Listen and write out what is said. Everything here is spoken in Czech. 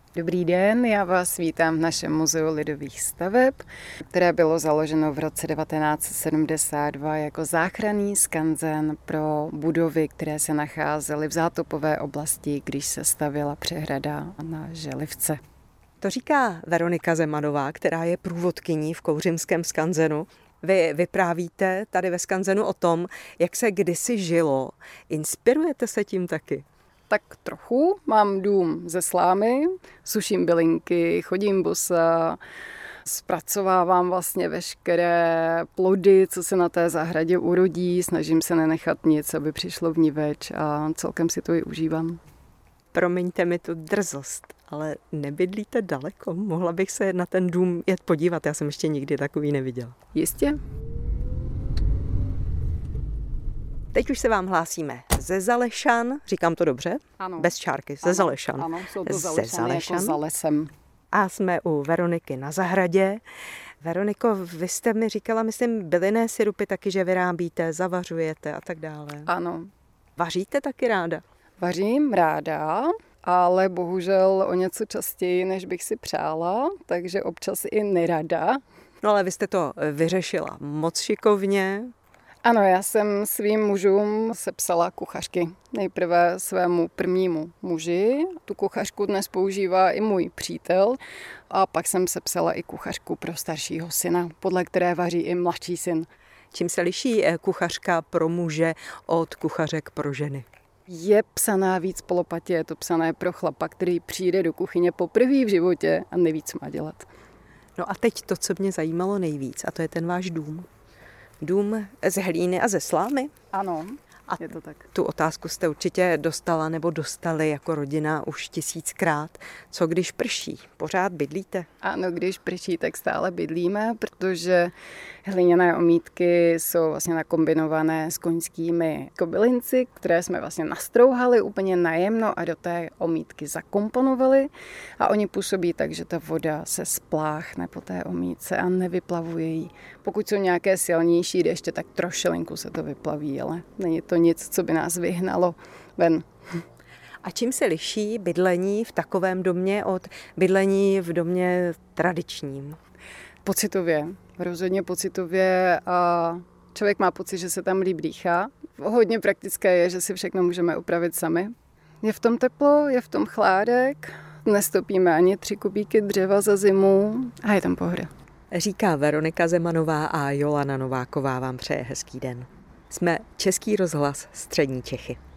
Dobrý den, já vás vítám v našem muzeu lidových staveb, které bylo založeno v roce 1972 jako záchranný skanzen pro budovy, které se nacházely v zátopové oblasti, když se stavěla přehrada na Želivce. To říká Veronika Zemanová, která je průvodkyní v Kouřimském skanzenu. Vy vyprávíte tady ve skanzenu o tom, jak se kdysi žilo. Inspirujete se tím taky? Tak trochu. Mám dům ze slámy, suším bylinky, chodím bosa, zpracovávám vlastně veškeré plody, co se na té zahradě urodí, snažím se nenechat nic, aby přišlo vniveč a celkem si to i užívám. Promiňte mi tu drzost, ale nebydlíte daleko? Mohla bych se na ten dům jet podívat, já jsem ještě nikdy takový neviděla. Jistě. Teď už se vám hlásíme ze Zalešan, říkám to dobře? Ano. Bez čárky, ze Zalešan. Ano, jsou to Zalešany jako za lesem. A jsme u Veroniky na zahradě. Veroniko, vy jste mi říkala, myslím, bylinné sirupy taky, že vyrábíte, zavařujete a tak dále. Ano. Vaříte taky ráda? Vařím ráda, ale bohužel o něco častěji, než bych si přála, takže občas i nerada. No ale vy jste to vyřešila moc šikovně. Ano, já jsem svým mužům sepsala kuchařky. Nejprve svému prvnímu muži. Tu kuchařku dnes používá i můj přítel. A pak jsem sepsala i kuchařku pro staršího syna, podle které vaří i mladší syn. Čím se liší kuchařka pro muže od kuchařek pro ženy? Je psaná víc polopatě, je to psané pro chlapa, který přijde do kuchyně poprvé v životě a neví, co má dělat. No a teď to, co mě zajímalo nejvíc, a to je ten váš dům. Dům z hlíny a ze slámy? Ano, a je to tak. Tu otázku jste určitě dostala nebo dostali jako rodina už 1000krát. Co když prší? Pořád bydlíte? Ano, když prší, tak stále bydlíme, protože hliněné omítky jsou vlastně nakombinované s koňskými kobylinci, které jsme vlastně nastrouhali úplně najemno a do té omítky zakomponovali. A oni působí tak, že ta voda se spláchne po té omítce a nevyplavuje jí. Pokud jsou nějaké silnější deště, tak trošilinku se to vyplaví, ale není to nic, co by nás vyhnalo ven. A čím se liší bydlení v takovém domě od bydlení v domě tradičním? Pocitově, rozhodně pocitově a člověk má pocit, že se tam líp dýchá. Hodně praktické je, že si všechno můžeme upravit sami. Je v tom teplo, je v tom chládek, nestopíme ani 3 kubíky dřeva za zimu a je tam pohoda. Říká Veronika Zemanová a Jolana Nováková vám přeje hezký den. Jsme Český rozhlas Střední Čechy.